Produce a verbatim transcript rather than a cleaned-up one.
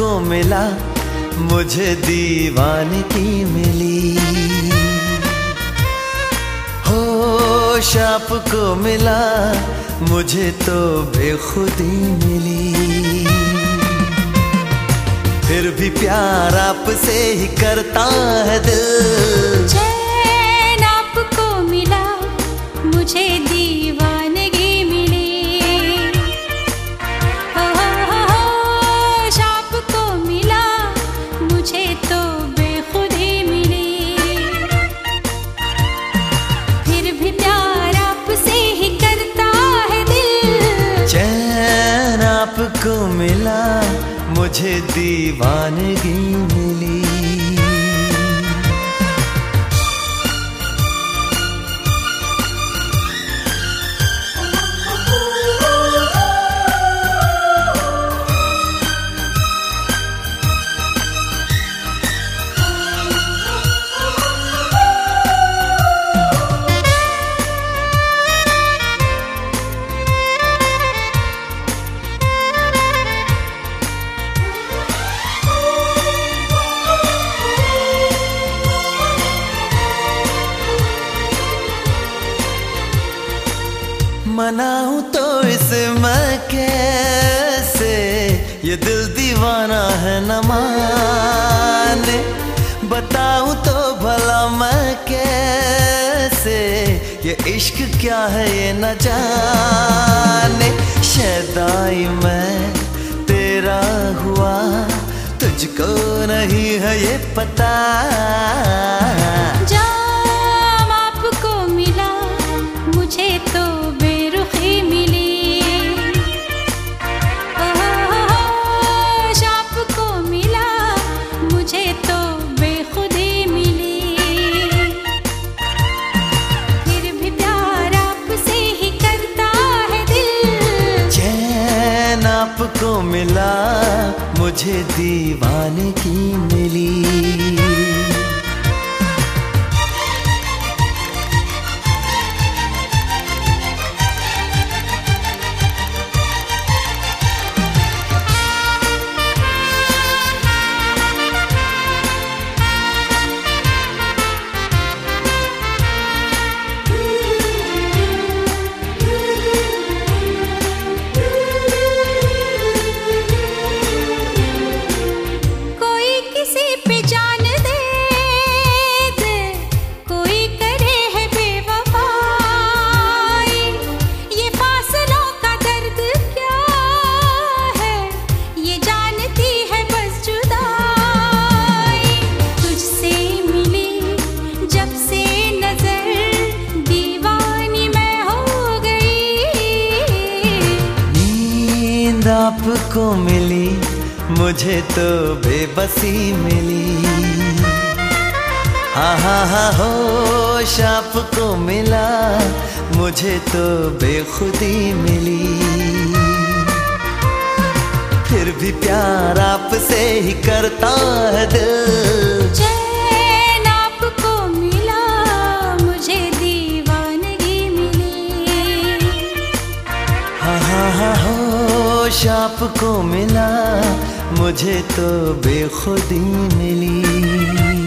को मिला मुझे दीवानगी मिली, होश आपको मिला मुझे तो बेखुदी मिली। फिर भी प्यार आपसे ही करता है दिल, चैन आपको मिला मुझे दीवानगी मिली, होश आपको मिला मुझे तो बेखुदी मिली। फिर भी प्यार आपसे ही करता है दिल, चैन आपको मिला मुझे दीवानगी मिली। मनाऊं तो इसमें कैसे, ये दिल दीवाना है न माने। बताऊं तो भला मैं कैसे, ये इश्क क्या है ये न जाने। शैदाई मैं तेरा हुआ तुझको नहीं है ये पता, जाम आपको मिला मुझे तो बेरुखी मिली, होश आपको मिला मुझे तो बेखुदी मिली। फिर भी प्यार आपसे ही करता है दिल, चैन आपको मिला मुझे दीवानगी मिली। आपको मिली मुझे तो बेबसी मिली, हाँ हाँ हाँ होश आपको मिला मुझे तो बेखुदी मिली। फिर भी प्यार आपसे ही करता है दिल, चैन आपको मिला मुझे दीवानगी मिली, हाँ हाँ हाँ होश आपको मिला मुझे तो बेखुदी मिली।